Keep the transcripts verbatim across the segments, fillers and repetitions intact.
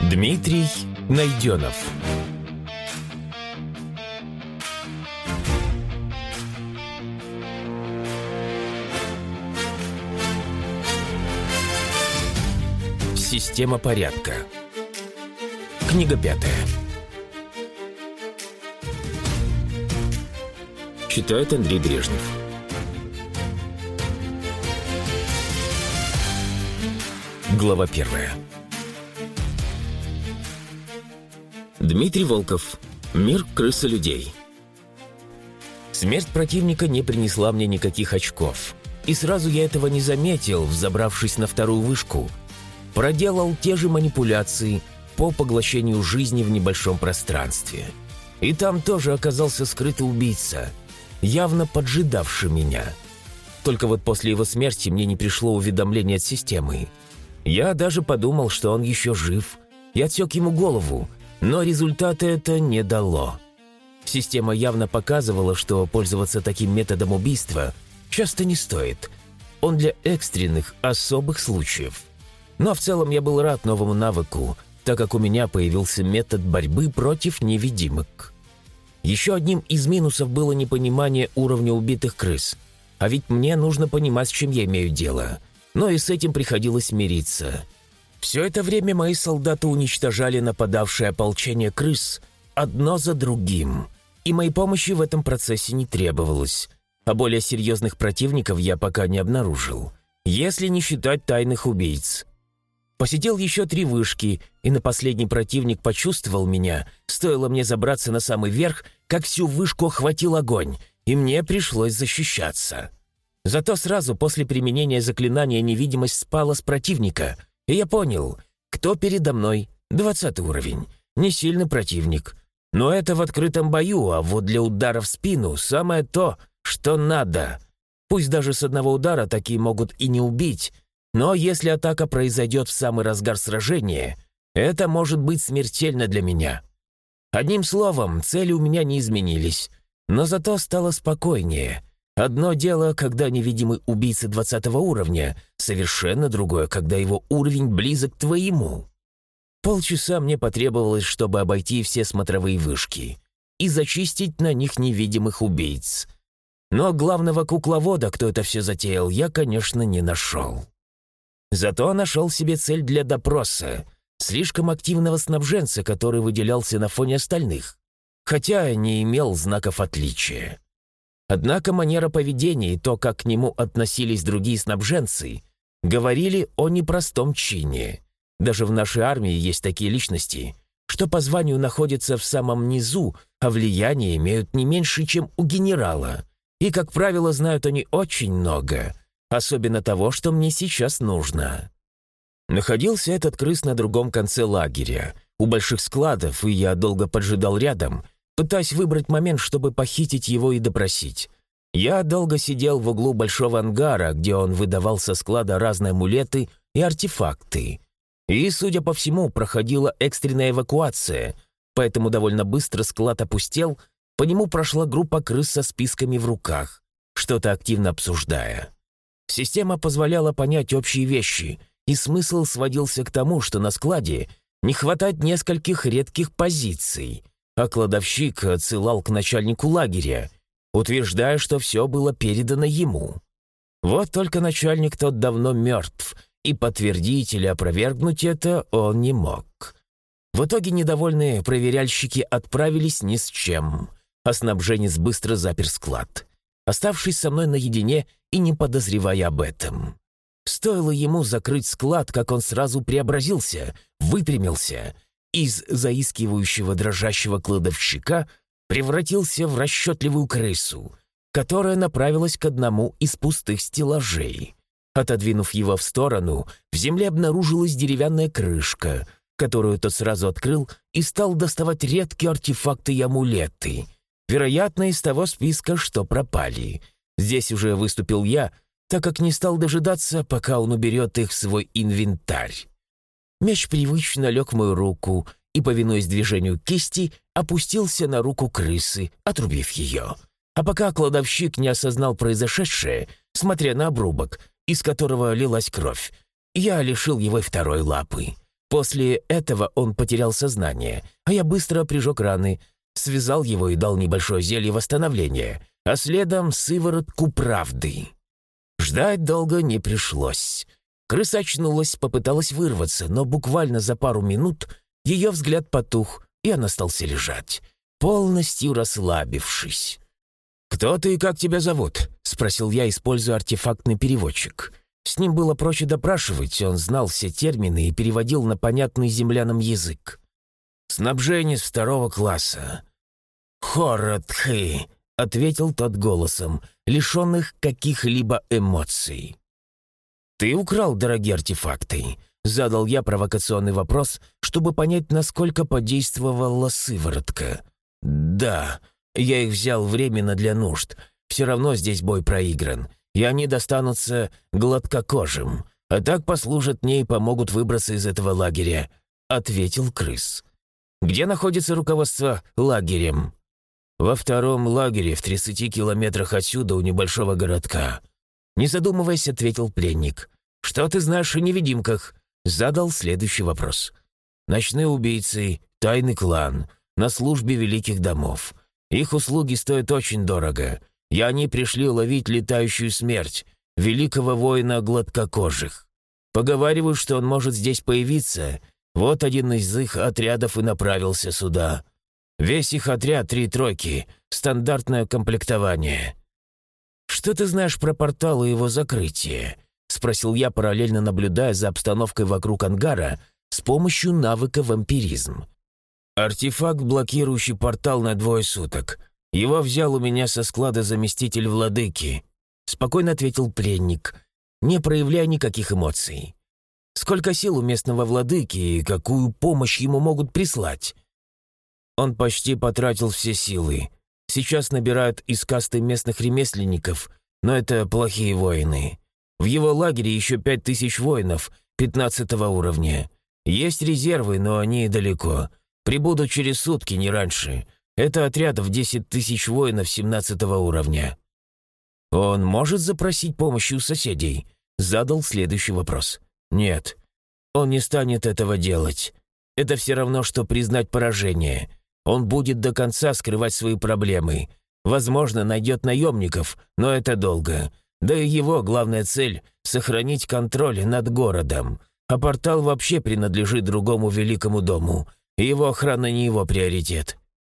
Дмитрий Найденов. Система порядка. Книга пятая. Читает Андрей Брежнев. Глава первая. Дмитрий Волков. Мир крысолюдей. Смерть противника не принесла мне никаких очков. И сразу я этого не заметил, взобравшись на вторую вышку. Проделал те же манипуляции по поглощению жизни в небольшом пространстве. И там тоже оказался скрытый убийца, явно поджидавший меня. Только вот после его смерти мне не пришло уведомление от системы. Я даже подумал, что он еще жив, и отсек ему голову, но результата это не дало. Система явно показывала, что пользоваться таким методом убийства часто не стоит. Он для экстренных, особых случаев. Но в целом я был рад новому навыку, так как у меня появился метод борьбы против невидимок. Еще одним из минусов было непонимание уровня убитых крыс. А ведь мне нужно понимать, с чем я имею дело. Но и с этим приходилось мириться. Все это время мои солдаты уничтожали нападавшее ополчение крыс одно за другим. И моей помощи в этом процессе не требовалось. А более серьезных противников я пока не обнаружил. Если не считать тайных убийц. Посидел еще три вышки, и на последний противник почувствовал меня. Стоило мне забраться на самый верх, как всю вышку охватил огонь, и мне пришлось защищаться. Зато сразу после применения заклинания невидимость спала с противника, и я понял, кто передо мной. Двадцатый уровень. Не сильный противник. Но это в открытом бою, а вот для удара в спину самое то, что надо. Пусть даже с одного удара такие могут и не убить, но если атака произойдет в самый разгар сражения, это может быть смертельно для меня. Одним словом, цели у меня не изменились, но зато стало спокойнее. Одно дело, когда невидимый убийца двадцатого уровня, совершенно другое, когда его уровень близок к твоему. Полчаса мне потребовалось, чтобы обойти все смотровые вышки и зачистить на них невидимых убийц. Но главного кукловода, кто это все затеял, я, конечно, не нашел. Зато нашел себе цель для допроса, слишком активного снабженца, который выделялся на фоне остальных, хотя не имел знаков отличия. Однако манера поведения и то, как к нему относились другие снабженцы, говорили о непростом чине. Даже в нашей армии есть такие личности, что по званию находятся в самом низу, а влияние имеют не меньше, чем у генерала. И, как правило, знают они очень много, особенно того, что мне сейчас нужно. Находился этот крыс на другом конце лагеря, у больших складов, и я долго поджидал рядом, пытаясь выбрать момент, чтобы похитить его и допросить. Я долго сидел в углу большого ангара, где он выдавал со склада разные амулеты и артефакты. И, судя по всему, проходила экстренная эвакуация, поэтому довольно быстро склад опустел, по нему прошла группа крыс со списками в руках, что-то активно обсуждая. Система позволяла понять общие вещи, и смысл сводился к тому, что на складе не хватает нескольких редких позиций, а кладовщик отсылал к начальнику лагеря, утверждая, что все было передано ему. Вот только начальник тот давно мертв, и подтвердить или опровергнуть это он не мог. В итоге недовольные проверяльщики отправились ни с чем, а снабженец быстро запер склад, оставшись со мной наедине и не подозревая об этом. Стоило ему закрыть склад, как он сразу преобразился, выпрямился, из заискивающего дрожащего кладовщика превратился в расчетливую крысу, которая направилась к одному из пустых стеллажей. Отодвинув его в сторону, в земле обнаружилась деревянная крышка, которую тот сразу открыл и стал доставать редкие артефакты и амулеты, вероятно, из того списка, что пропали. Здесь уже выступил я, так как не стал дожидаться, пока он уберет их в свой инвентарь. Меч привычно лег в мою руку и, повинуясь движению кисти, опустился на руку крысы, отрубив ее. А пока кладовщик не осознал произошедшее, смотря на обрубок, из которого лилась кровь, я лишил его и второй лапы. После этого он потерял сознание, а я быстро прижег раны, связал его и дал небольшое зелье восстановления, а следом сыворотку правды. Ждать долго не пришлось. Крыса очнулась, попыталась вырваться, но буквально за пару минут ее взгляд потух, и она остался лежать, полностью расслабившись. «Кто ты и как тебя зовут?» — спросил я, используя артефактный переводчик. С ним было проще допрашивать, он знал все термины и переводил на понятный землянам язык. «Снабженец второго класса». «Хоротхы», — ответил тот голосом, лишенных каких-либо эмоций. «Ты украл дорогие артефакты?» — задал я провокационный вопрос, чтобы понять, насколько подействовала сыворотка. «Да, я их взял временно для нужд. Все равно здесь бой проигран, и они достанутся гладкокожим, а так послужат мне и помогут выбраться из этого лагеря», — ответил крыс. «Где находится руководство лагерем?» «Во втором лагере, в тридцати километрах отсюда, у небольшого городка». Не задумываясь, ответил пленник. «Что ты знаешь о невидимках?» Задал следующий вопрос. «Ночные убийцы, тайный клан, на службе великих домов. Их услуги стоят очень дорого, и они пришли ловить летающую смерть, великого воина гладкокожих. Поговаривают, что он может здесь появиться. Вот один из их отрядов и направился сюда. Весь их отряд — три тройки, стандартное комплектование». «Что ты знаешь про портал и его закрытие?» — спросил я, параллельно наблюдая за обстановкой вокруг ангара с помощью навыка вампиризм. «Артефакт, блокирующий портал на двое суток. Его взял у меня со склада заместитель владыки», — спокойно ответил пленник, не проявляя никаких эмоций. «Сколько сил у местного владыки и какую помощь ему могут прислать?» «Он почти потратил все силы. Сейчас набирают из касты местных ремесленников, но это плохие воины. В его лагере еще пять тысяч воинов пятнадцатого уровня. Есть резервы, но они далеко. Прибудут через сутки, не раньше. Это отряд в десять тысяч воинов семнадцатого уровня». «Он может запросить помощи у соседей?» Задал следующий вопрос. «Нет, он не станет этого делать. Это все равно, что признать поражение. Он будет до конца скрывать свои проблемы. Возможно, найдет наемников, но это долго. Да и его главная цель — сохранить контроль над городом. А портал вообще принадлежит другому великому дому, и его охрана не его приоритет».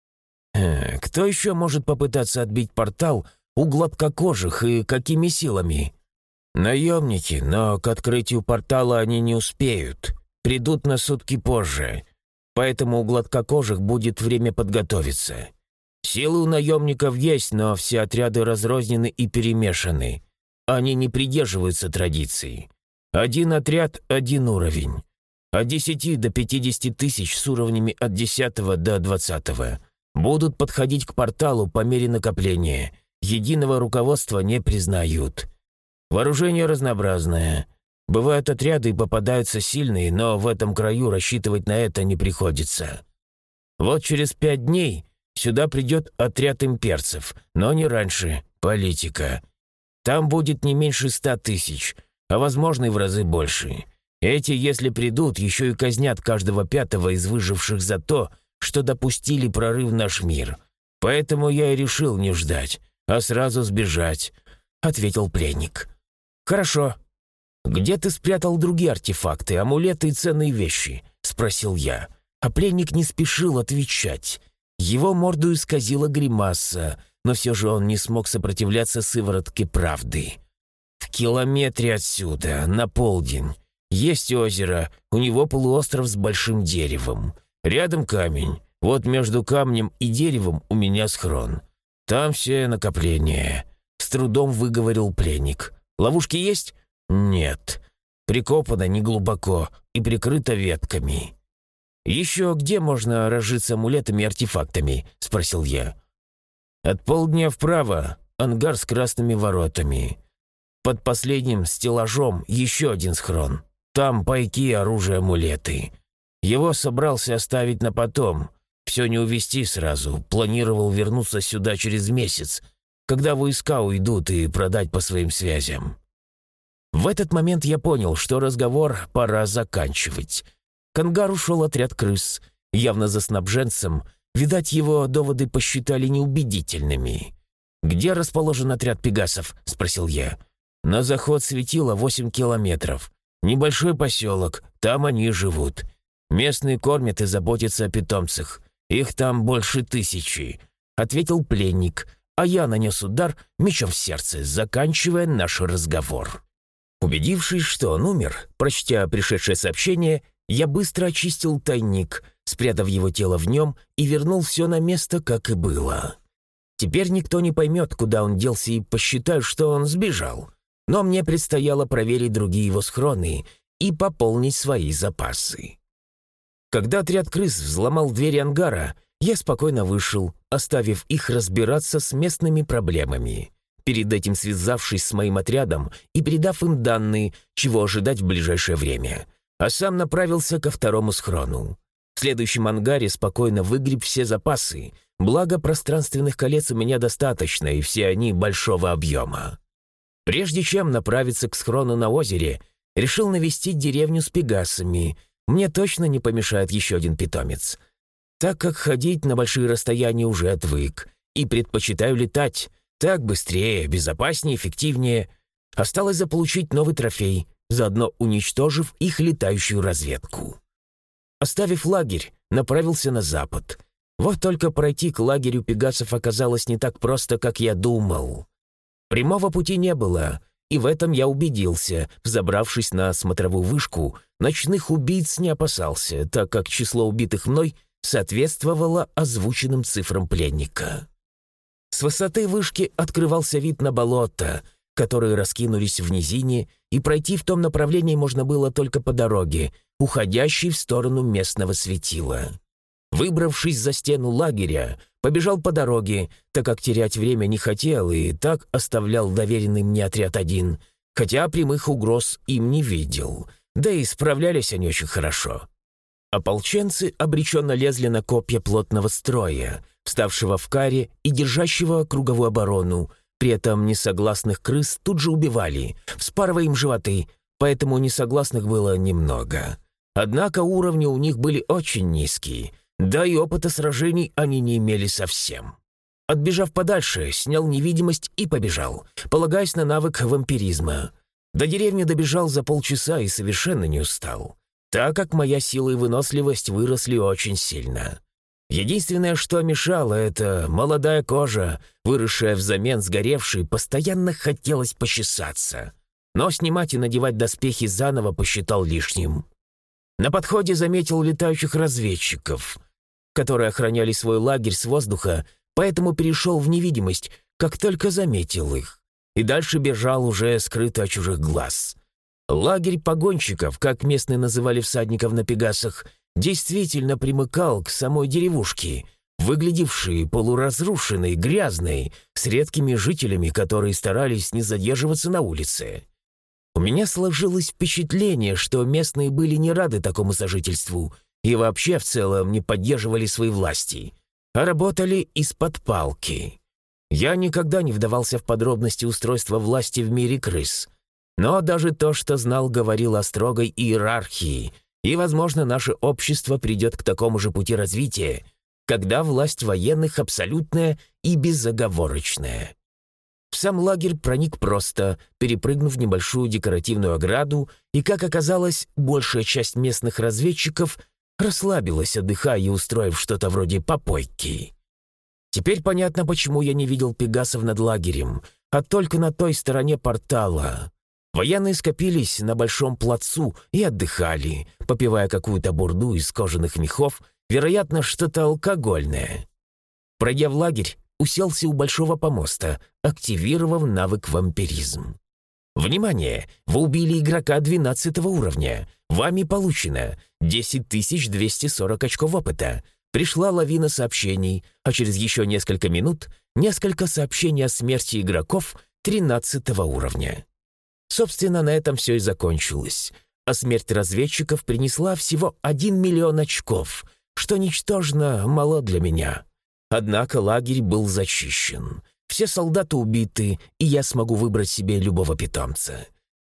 Э, «Кто еще может попытаться отбить портал у гладкокожих и какими силами?» «Наемники, но к открытию портала они не успеют. Придут на сутки позже. Поэтому у гладкокожих будет время подготовиться. Силы у наемников есть, но все отряды разрознены и перемешаны. Они не придерживаются традиций. Один отряд – один уровень. От десяти до пятидесяти тысяч с уровнями от десятого до двадцатого. Будут подходить к порталу по мере накопления. Единого руководства не признают. Вооружение разнообразное. Бывают отряды и попадаются сильные, но в этом краю рассчитывать на это не приходится. Вот через пять дней сюда придет отряд имперцев, но не раньше, политика. Там будет не меньше ста тысяч, а возможно и в разы больше. Эти, если придут, еще и казнят каждого пятого из выживших за то, что допустили прорыв в наш мир. Поэтому я и решил не ждать, а сразу сбежать», — ответил пленник. «Хорошо. Где ты спрятал другие артефакты, амулеты и ценные вещи?» — спросил я. А пленник не спешил отвечать. Его морду исказила гримаса, но все же он не смог сопротивляться сыворотке правды. «В километре отсюда, на полдень, есть озеро, у него полуостров с большим деревом. Рядом камень, вот между камнем и деревом у меня схрон. Там все накопления», — с трудом выговорил пленник. «Ловушки есть?» «Нет. Прикопано неглубоко и прикрыто ветками». «Еще где можно разжиться амулетами и артефактами?» — спросил я. «От полдня вправо ангар с красными воротами. Под последним стеллажом еще один схрон. Там пайки, оружие, амулеты. Его собрался оставить на потом. Все не увезти сразу. Планировал вернуться сюда через месяц, когда войска уйдут, и продать по своим связям». В этот момент я понял, что разговор пора заканчивать. к ангару шел отряд крыс, явно за снабженцем. Видать, его доводы посчитали неубедительными. «Где расположен отряд пегасов?» — спросил я. «На заход светила восемь километров. Небольшой поселок, там они живут. Местные кормят и заботятся о питомцах. Их там больше тысячи», — ответил пленник, а я нанес удар мечом в сердце, заканчивая наш разговор. Убедившись, что он умер, прочтя пришедшее сообщение, я быстро очистил тайник, спрятав его тело в нем, и вернул все на место, как и было. Теперь никто не поймет, куда он делся, и посчитают, что он сбежал. Но мне предстояло проверить другие его схроны и пополнить свои запасы. Когда отряд крыс взломал двери ангара, я спокойно вышел, оставив их разбираться с местными проблемами, перед этим связавшись с моим отрядом и передав им данные, чего ожидать в ближайшее время, а сам направился ко второму схрону. В следующем ангаре спокойно выгреб все запасы, благо пространственных колец у меня достаточно, и все они большого объема. Прежде чем направиться к схрону на озере, решил навестить деревню с пегасами. Мне точно не помешает еще один питомец, так как ходить на большие расстояния уже отвык, и предпочитаю летать. Так быстрее, безопаснее, эффективнее. Осталось заполучить новый трофей, заодно уничтожив их летающую разведку. Оставив лагерь, направился на запад. Вот только пройти к лагерю пегасов оказалось не так просто, как я думал. Прямого пути не было, и в этом я убедился, взобравшись на смотровую вышку. Ночных убийц не опасался, так как число убитых мной соответствовало озвученным цифрам пленника. С высоты вышки открывался вид на болото, которые раскинулись в низине, и пройти в том направлении можно было только по дороге, уходящей в сторону местного светила. Выбравшись за стену лагеря, побежал по дороге, так как терять время не хотел и так оставлял доверенный мне отряд один, хотя прямых угроз им не видел, да и справлялись они очень хорошо. Ополченцы обреченно лезли на копья плотного строя, вставшего в каре и держащего круговую оборону. При этом несогласных крыс тут же убивали, вспарывая им животы, поэтому несогласных было немного. Однако уровни у них были очень низкие, да и опыта сражений они не имели совсем. Отбежав подальше, снял невидимость и побежал, полагаясь на навык вампиризма. До деревни добежал за полчаса и совершенно не устал, так как моя сила и выносливость выросли очень сильно. Единственное, что мешало, это молодая кожа, выросшая взамен сгоревшей, постоянно хотелось почесаться. Но снимать и надевать доспехи заново посчитал лишним. На подходе заметил летающих разведчиков, которые охраняли свой лагерь с воздуха, поэтому перешел в невидимость, как только заметил их, и дальше бежал уже скрыто от чужих глаз. Лагерь погонщиков, как местные называли всадников на пегасах, действительно примыкал к самой деревушке, выглядевшей полуразрушенной, грязной, с редкими жителями, которые старались не задерживаться на улице. У меня сложилось впечатление, что местные были не рады такому сожительству и вообще в целом не поддерживали свои власти, а работали из-под палки. Я никогда не вдавался в подробности устройства власти в мире крыс, но даже то, что знал, говорило о строгой иерархии, и, возможно, наше общество придет к такому же пути развития, когда власть военных абсолютная и безоговорочная. В сам лагерь проник просто, перепрыгнув небольшую декоративную ограду, и, как оказалось, большая часть местных разведчиков расслабилась, отдыхая и устроив что-то вроде попойки. Теперь понятно, почему я не видел пегасов над лагерем, а только на той стороне портала. Военные скопились на большом плацу и отдыхали, попивая какую-то бурду из кожаных мехов, вероятно, что-то алкогольное. Пройдя в лагерь, уселся у большого помоста, активировав навык вампиризм. Внимание! Вы убили игрока двенадцатого уровня. Вами получено десять тысяч двести сорок очков опыта. Пришла лавина сообщений, а через еще несколько минут несколько сообщений о смерти игроков тринадцатого уровня. Собственно, на этом все и закончилось. А смерть разведчиков принесла всего один миллион очков, что ничтожно мало для меня. Однако лагерь был зачищен. Все солдаты убиты, и я смогу выбрать себе любого питомца.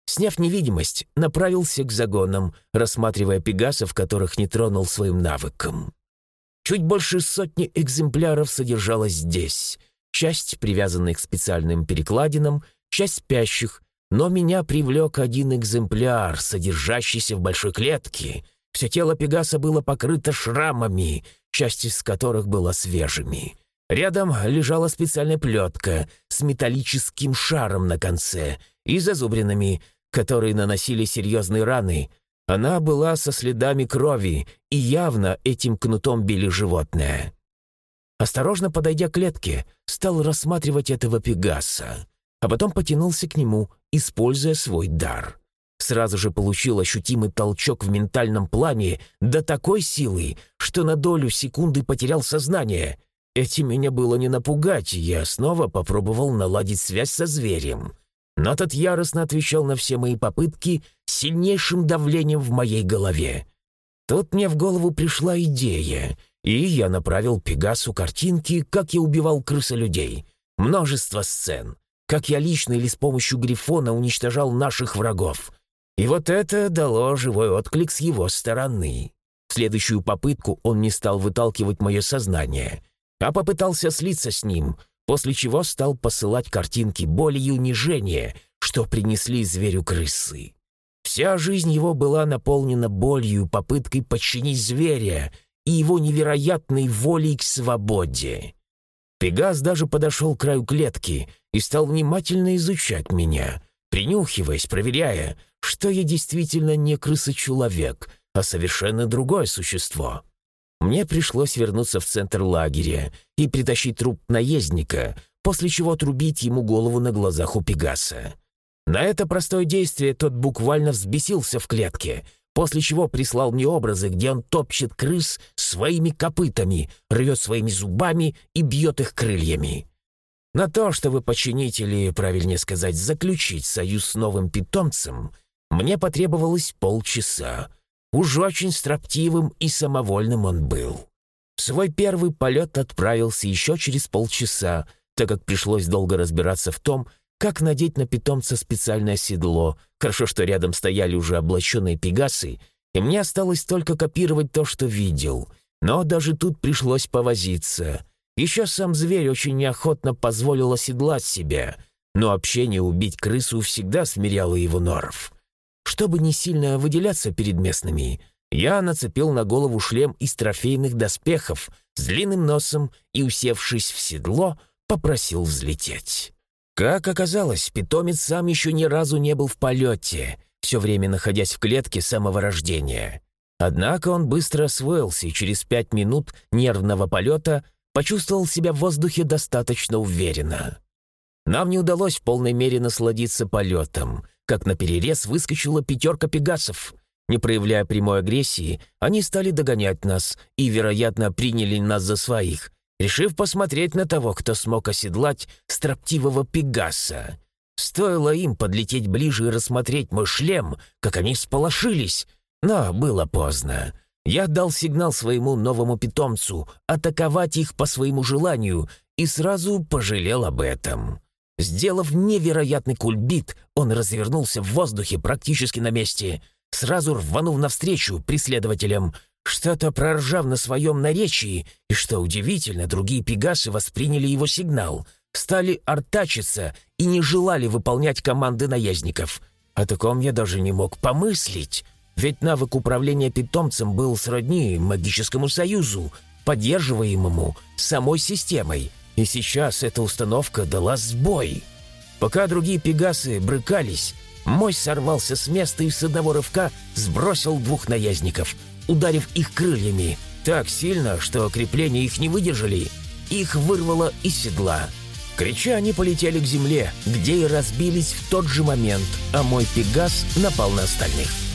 Сняв невидимость, направился к загонам, рассматривая пегасов, которых не тронул своим навыком. Чуть больше сотни экземпляров содержалось здесь. Часть, привязанных к специальным перекладинам, часть спящих, но меня привлек один экземпляр, содержащийся в большой клетке. Все тело пегаса было покрыто шрамами, часть из которых была свежими. Рядом лежала специальная плетка с металлическим шаром на конце и зазубринами, которые наносили серьезные раны. Она была со следами крови, и явно этим кнутом били животное. Осторожно подойдя к клетке, стал рассматривать этого пегаса, а потом потянулся к нему, используя свой дар. Сразу же получил ощутимый толчок в ментальном плане до такой силы, что на долю секунды потерял сознание. Этим меня было не напугать, и я снова попробовал наладить связь со зверем. Но тот яростно отвечал на все мои попытки сильнейшим давлением в моей голове. Тут мне в голову пришла идея, и я направил Пегасу картинки, как я убивал крысолюдей. Множество сцен, как я лично или с помощью Грифона уничтожал наших врагов. И вот это дало живой отклик с его стороны. В следующую попытку он не стал выталкивать мое сознание, а попытался слиться с ним, после чего стал посылать картинки боли и унижения, что принесли зверю крысы. Вся жизнь его была наполнена болью, попыткой подчинить зверя и его невероятной волей к свободе. Пегас даже подошел к краю клетки и стал внимательно изучать меня, принюхиваясь, проверяя, что я действительно не крыса-человек, а совершенно другое существо. Мне пришлось вернуться в центр лагеря и притащить труп наездника, после чего отрубить ему голову на глазах у Пегаса. На это простое действие тот буквально взбесился в клетке, после чего прислал мне образы, где он топчет крыс своими копытами, рвет своими зубами и бьет их крыльями. На то, чтобы починить или, правильнее сказать, заключить союз с новым питомцем, мне потребовалось полчаса. Уж очень строптивым и самовольным он был. В свой первый полет отправился еще через полчаса, так как пришлось долго разбираться в том, как надеть на питомца специальное седло. Хорошо, что рядом стояли уже облаченные пегасы, и мне осталось только копировать то, что видел. Но даже тут пришлось повозиться. Еще сам зверь очень неохотно позволил оседлать себя, но общение убить крысу всегда смиряло его норов. Чтобы не сильно выделяться перед местными, я нацепил на голову шлем из трофейных доспехов с длинным носом и, усевшись в седло, попросил взлететь. Как оказалось, питомец сам еще ни разу не был в полете, все время находясь в клетке с самого рождения. Однако он быстро освоился и через пять минут нервного полета почувствовал себя в воздухе достаточно уверенно. Нам не удалось в полной мере насладиться полетом, как наперерез выскочила пятерка пегасов. Не проявляя прямой агрессии, они стали догонять нас и, вероятно, приняли нас за своих, решив посмотреть на того, кто смог оседлать строптивого пегаса. Стоило им подлететь ближе и рассмотреть мой шлем, как они всполошились, но было поздно. Я дал сигнал своему новому питомцу атаковать их по своему желанию и сразу пожалел об этом. Сделав невероятный кульбит, он развернулся в воздухе практически на месте, сразу рванув навстречу преследователям, что-то проржав на своем наречии, и, что удивительно, другие пегасы восприняли его сигнал, стали артачиться и не желали выполнять команды наездников. О таком я даже не мог помыслить, ведь навык управления питомцем был сродни магическому союзу, поддерживаемому самой системой. И сейчас эта установка дала сбой. Пока другие пегасы брыкались, мой сорвался с места и с одного рывка сбросил двух наездников, ударив их крыльями так сильно, что крепления их не выдержали. Их вырвало из седла. Крича, они полетели к земле, где и разбились в тот же момент, а мой пегас напал на остальных.